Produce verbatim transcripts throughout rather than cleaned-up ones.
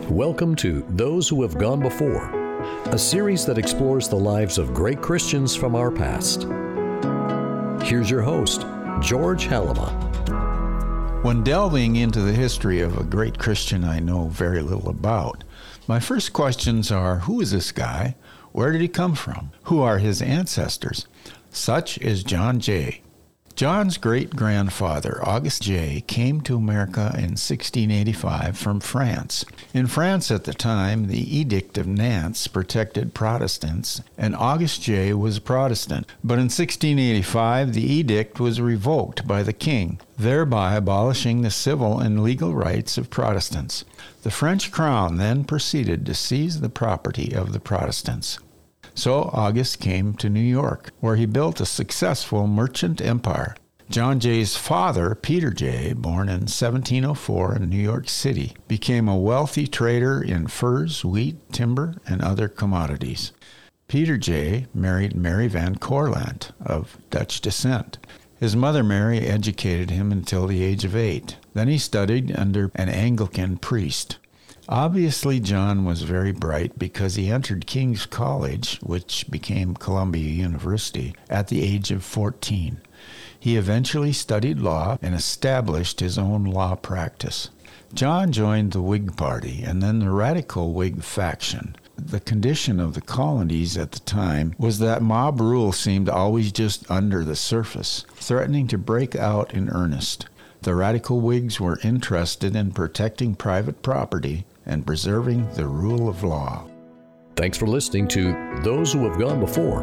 Welcome to Those Who Have Gone Before, a series that explores the lives of great Christians from our past. Here's your host, George Halama. When delving into the history of a great Christian I know very little about, my first questions are, who is this guy? Where did he come from? Who are his ancestors? Such is John Jay. John's great-grandfather, Auguste Jay, came to America in sixteen eighty-five from France. In France at the time, the Edict of Nantes protected Protestants, and Auguste Jay was a Protestant. But in sixteen eighty-five, the edict was revoked by the king, thereby abolishing the civil and legal rights of Protestants. The French crown then proceeded to seize the property of the Protestants. So Auguste came to New York, where he built a successful merchant empire. John Jay's father, Peter Jay, born in seventeen oh four in New York City, became a wealthy trader in furs, wheat, timber, and other commodities. Peter Jay married Mary Van Corleant, of Dutch descent. His mother Mary educated him until the age of eight. Then he studied under an Anglican priest. Obviously, John was very bright because he entered King's College, which became Columbia University, at the age of fourteen. He eventually studied law and established his own law practice. John joined the Whig Party and then the radical Whig faction. The condition of the colonies at the time was that mob rule seemed always just under the surface, threatening to break out in earnest. The radical Whigs were interested in protecting private property and preserving the rule of law. Thanks for listening to Those Who Have Gone Before.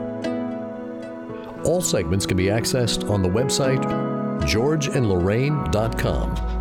All segments can be accessed on the website george and lorraine dot com.